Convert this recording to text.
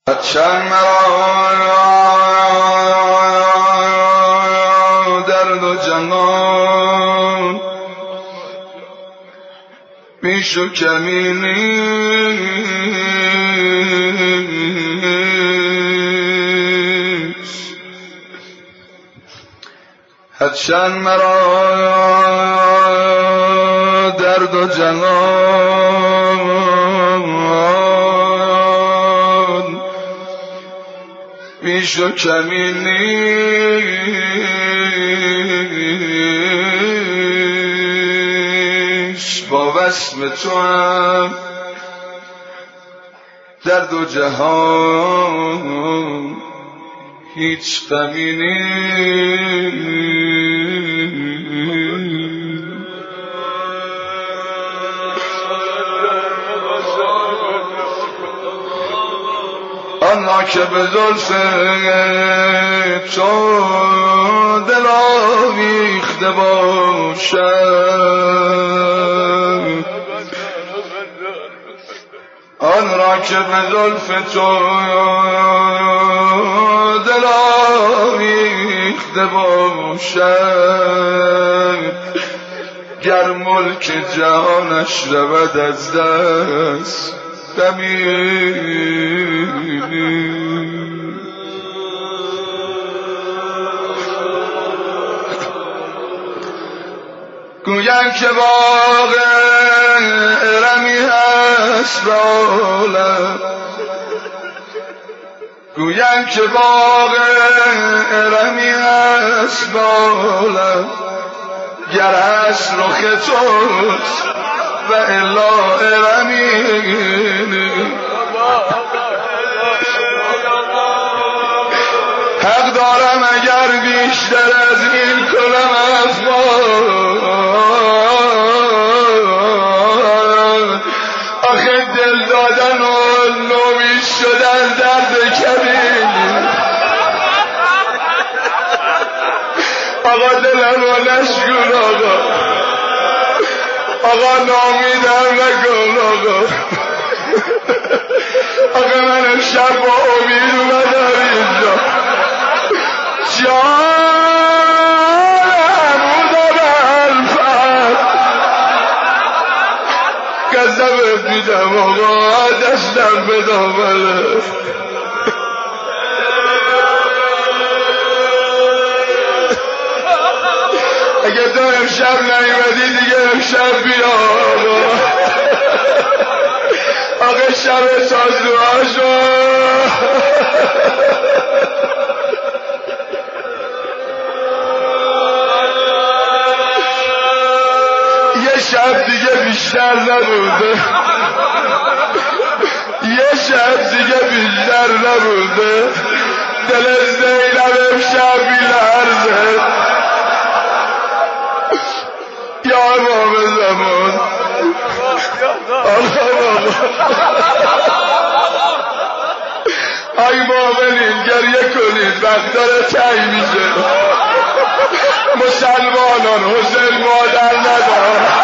چند مرا درد و جهان پیش و کمی نیست، هرچند مرا درد و جهان پیش و کمی نیست، با وصف تو هم درد و جهان هیچ غمی نیست. آنها که به زلف تو دل آویخته باشد، آن را که به زلف تو دل آویخته باشد، گر ملک جهانش رود از دست غمی گویم که باغ ارمی هست به عالم، گویم که باغ ارمی هست به عالم، گر هست رخ توست و الا ارمی حق دارم اگر بیشتر از این کنم افغان، آخه دل دادن و نومید شدن درد کبیر. آقا دلم رو نشکن آقا نامیدم نکن آقا من امشب با امید اومدم اینجا، جانم او دارم فرد گذبت میدم آقا دستم به دامنه. اگه تو امشب نیومدی دیگه امشب بیا آقا شب سازدوها شد. یه شب دیگه بیشتر نبوده، یه شب دیگه بیشتر نبوده، دل زینب امشب بیلرزه. یا امام زمان ای مومنین گریه کنید وقت داره تنگ میشه، مسلمانان حسین مادر ندارن.